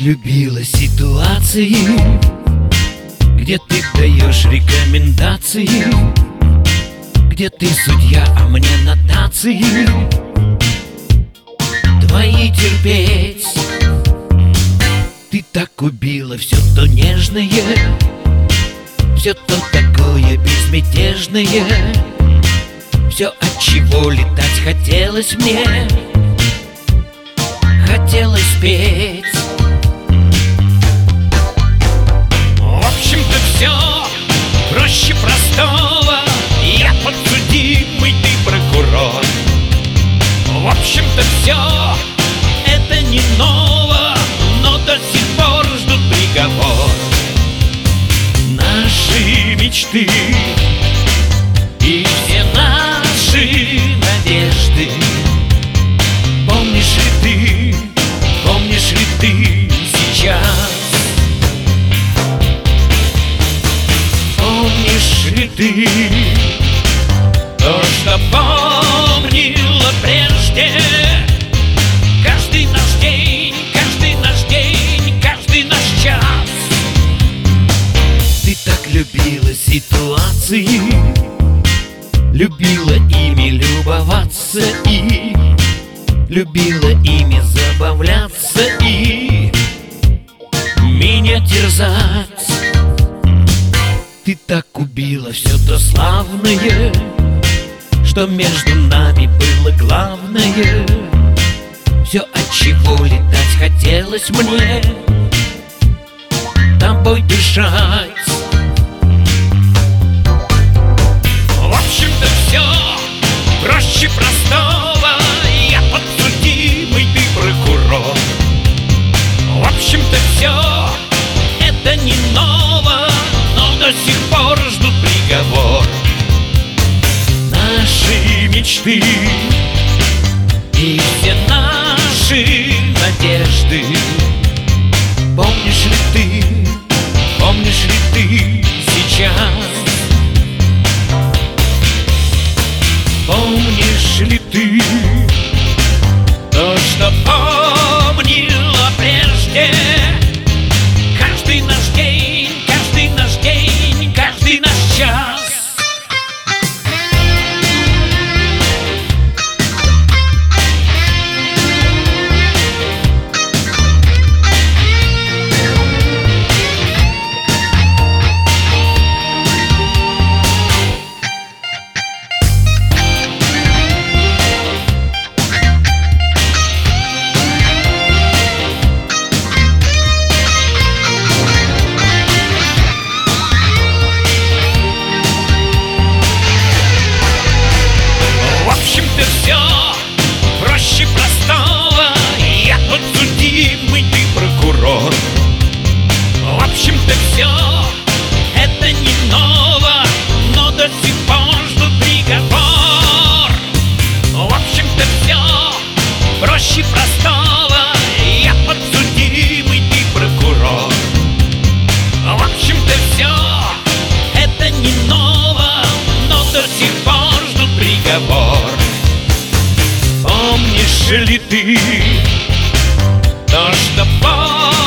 любила ситуации, где ты даешь рекомендации, где ты судья, а мне нотации твои терпеть. Ты так убила все то нежное, все то такое безмятежное, все, от чего летать хотелось мне, хотелось петь. В общем-то все проще простого, я подсудимый, ты прокурор. В общем-то все это не ново, но до сих пор ждут приговор. Наши мечты и все наши надежды, помнишь ли ты сейчас? Помнишь ли ты то, что помнила прежде? Каждый наш день, каждый наш день, каждый наш час. Ты так любила ситуации, любила ими любоваться и любила ими забавляться и меня терзать. Ты так убила все то славное, что между нами было главное, все, от чего летать хотелось мне, тобой дышать. В общем-то все проще простого, я подсудимый, ты прокурор. В общем-то все это не ново, но до сих пор ждут приговор. Наши мечты и все наши надежды, помнишь ли ты сейчас? Помнишь ли ты то, что помнила прежде? Каждый наш день, каждый наш день, каждый наш час. Все проще простого, я подсудимый, ты прокурор. В общем-то все это не ново, но до сих пор ждут приговор. В общем-то все проще простого, я подсудимый, ты прокурор. В общем-то все это не ново, но до сих пор ждут приговор. Помнишь ли ты то, что